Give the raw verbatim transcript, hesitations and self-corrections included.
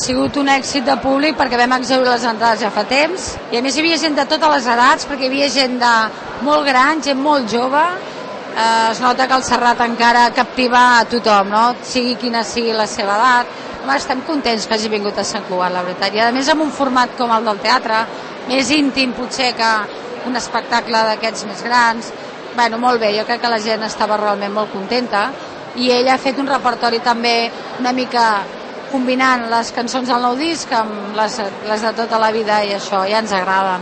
Ha sigut un èxit de públic perquè vam exhaurir les entrades ja fa temps i a més hi havia gent de totes les edats perquè hi havia gent de molt gran, gent molt jove. Eh, es nota que el Serrat encara captiva a tothom, no? Sigui quina sigui la seva edat. Home, estem contents que hagi vingut a Sant Cugat, la veritat. I a més amb un format com el del teatre, més íntim potser que un espectacle d'aquests més grans. Bueno, molt bé, jo crec que la gent estava realment molt contenta i ell ha fet un repertori també una mica combinant les cançons del nou disc amb les, les de tota la vida i això ja ens agrada.